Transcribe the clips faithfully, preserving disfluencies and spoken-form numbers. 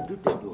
tutti e due.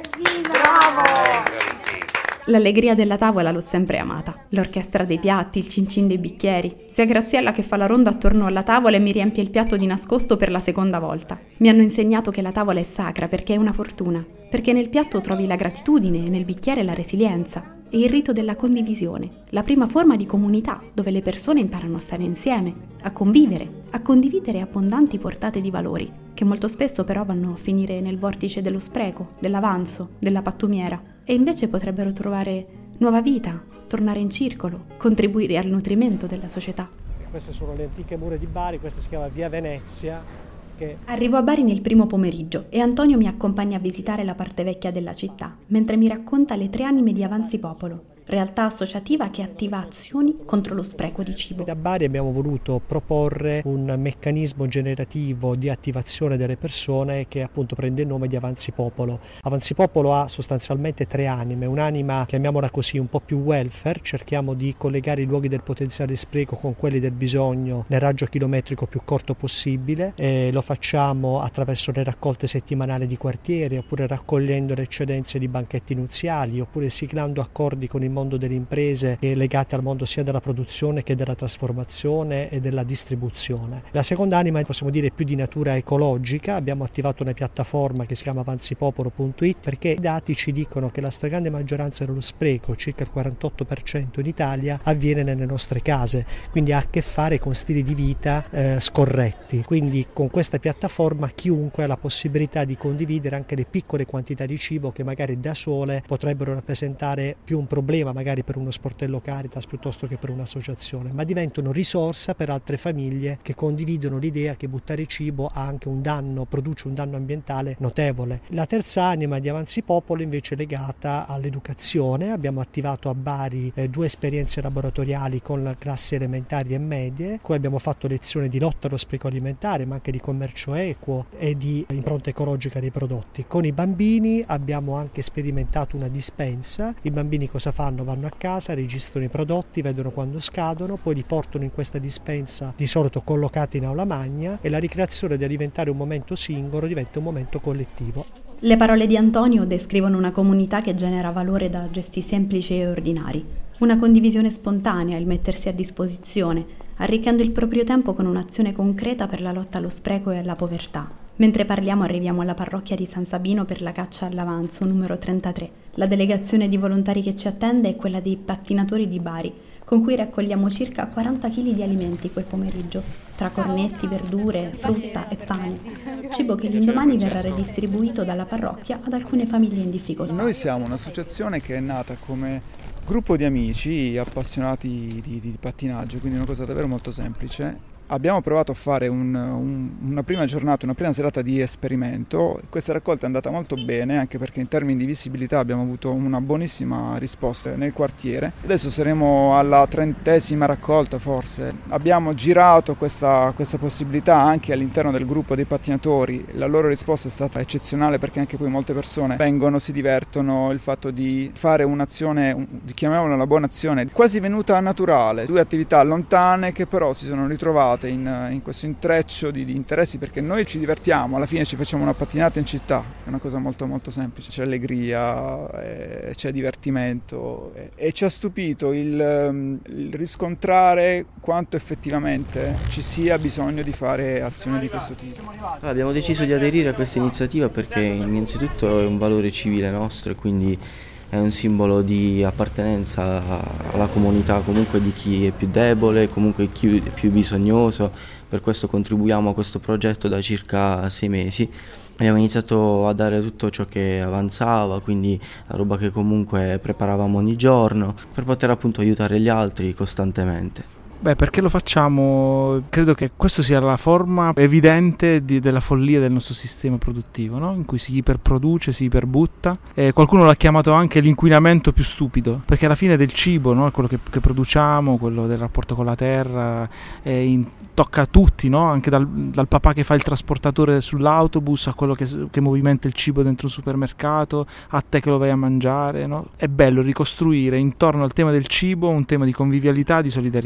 Bravo! L'allegria della tavola l'ho sempre amata. L'orchestra dei piatti, il cincin dei bicchieri. Sia Graziella che fa la ronda attorno alla tavola e mi riempie il piatto di nascosto per la seconda volta. Mi hanno insegnato che la tavola è sacra perché è una fortuna. Perché nel piatto trovi la gratitudine e nel bicchiere la resilienza. E il rito della condivisione, la prima forma di comunità dove le persone imparano a stare insieme, a convivere, a condividere abbondanti portate di valori, che molto spesso però vanno a finire nel vortice dello spreco, dell'avanzo, della pattumiera, e invece potrebbero trovare nuova vita, tornare in circolo, contribuire al nutrimento della società. Queste sono le antiche mura di Bari, questa si chiama Via Venezia. Che... Arrivo a Bari nel primo pomeriggio e Antonio mi accompagna a visitare la parte vecchia della città, mentre mi racconta le tre anime di Avanzi Popolo, realtà associativa che attiva azioni contro lo spreco di cibo. Da Bari abbiamo voluto proporre un meccanismo generativo di attivazione delle persone che appunto prende il nome di Avanzi Popolo. Avanzi Popolo ha sostanzialmente tre anime, un'anima, chiamiamola così, un po' più welfare, cerchiamo di collegare i luoghi del potenziale spreco con quelli del bisogno nel raggio chilometrico più corto possibile, e lo facciamo attraverso le raccolte settimanali di quartieri, oppure raccogliendo le eccedenze di banchetti nuziali, oppure siglando accordi con il mondo delle imprese legate al mondo sia della produzione che della trasformazione e della distribuzione. La seconda anima possiamo dire più di natura ecologica. Abbiamo attivato una piattaforma che si chiama avanzipopolo punto it perché i dati ci dicono che la stragrande maggioranza dello spreco, circa il quarantotto per cento in Italia, avviene nelle nostre case, quindi ha a che fare con stili di vita eh, scorretti. Quindi con questa piattaforma chiunque ha la possibilità di condividere anche le piccole quantità di cibo che magari da sole potrebbero rappresentare più un problema magari per uno sportello Caritas piuttosto che per un'associazione, ma diventano risorsa per altre famiglie che condividono l'idea che buttare cibo ha anche un danno, produce un danno ambientale notevole. La terza anima di Avanzi Popolo invece è legata all'educazione. Abbiamo attivato a Bari eh, due esperienze laboratoriali con classi elementari e medie, cui abbiamo fatto lezioni di lotta allo spreco alimentare ma anche di commercio equo e di impronta ecologica dei prodotti. Con i bambini abbiamo anche sperimentato una dispensa. I bambini cosa fanno? Vanno a casa, registrano i prodotti, vedono quando scadono, poi li portano in questa dispensa di solito collocati in aula magna, e la ricreazione di diventare un momento singolo diventa un momento collettivo. Le parole di Antonio descrivono una comunità che genera valore da gesti semplici e ordinari, una condivisione spontanea, il mettersi a disposizione, arricchendo il proprio tempo con un'azione concreta per la lotta allo spreco e alla povertà. Mentre parliamo arriviamo alla parrocchia di San Sabino per la caccia all'avanzo numero trentatré. La delegazione di volontari che ci attende è quella dei pattinatori di Bari, con cui raccogliamo circa quaranta chili di alimenti quel pomeriggio, tra cornetti, verdure, frutta e pane. Cibo che l'indomani verrà redistribuito dalla parrocchia ad alcune famiglie in difficoltà. Noi siamo un'associazione che è nata come gruppo di amici appassionati di, di pattinaggio, quindi una cosa davvero molto semplice. Abbiamo provato a fare un, un, una prima giornata, una prima serata di esperimento. Questa raccolta è andata molto bene, anche perché in termini di visibilità abbiamo avuto una buonissima risposta nel quartiere. Adesso saremo alla trentesima raccolta forse. Abbiamo girato questa, questa possibilità anche all'interno del gruppo dei pattinatori. La loro risposta è stata eccezionale, perché anche poi molte persone vengono, si divertono. Il fatto di fare un'azione, chiamiamola una buona azione, quasi venuta naturale. Due attività lontane che però si sono ritrovate In, in questo intreccio di, di interessi, perché noi ci divertiamo, alla fine ci facciamo una pattinata in città, è una cosa molto molto semplice, c'è allegria, eh, c'è divertimento, eh, e ci ha stupito il, il riscontrare quanto effettivamente ci sia bisogno di fare azioni di questo tipo. Allora, abbiamo deciso di aderire a questa iniziativa perché innanzitutto è un valore civile nostro e quindi è un simbolo di appartenenza alla comunità, comunque di chi è più debole, comunque chi è più bisognoso. Per questo contribuiamo a questo progetto da circa sei mesi. Abbiamo iniziato a dare tutto ciò che avanzava, quindi la roba che comunque preparavamo ogni giorno, per poter appunto aiutare gli altri costantemente. Beh, perché lo facciamo? Credo che questa sia la forma evidente di, della follia del nostro sistema produttivo, no? In cui si iperproduce, si iperbutta. E qualcuno l'ha chiamato anche l'inquinamento più stupido, perché alla fine del cibo, no? Quello che, che produciamo, quello del rapporto con la terra, in, tocca a tutti, no? Anche dal, dal papà che fa il trasportatore sull'autobus a quello che, che movimenta il cibo dentro un supermercato, a te che lo vai a mangiare, no? È bello ricostruire intorno al tema del cibo un tema di convivialità, di solidarietà.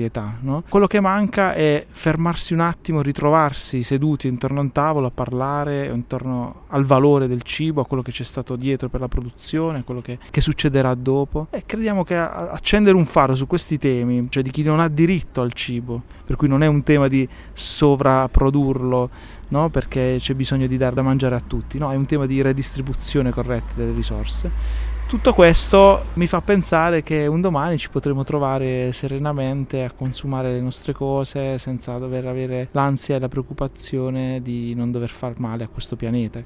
no? Quello che manca è fermarsi un attimo, ritrovarsi seduti intorno a un tavolo a parlare intorno al valore del cibo, a quello che c'è stato dietro per la produzione, a quello che, che succederà dopo, e crediamo che accendere un faro su questi temi, cioè di chi non ha diritto al cibo, per cui non è un tema di sovrapprodurlo, no? Perché c'è bisogno di dar da mangiare a tutti, no? È un tema di redistribuzione corretta delle risorse. Tutto questo mi fa pensare che un domani ci potremo trovare serenamente a consumare le nostre cose senza dover avere l'ansia e la preoccupazione di non dover far male a questo pianeta.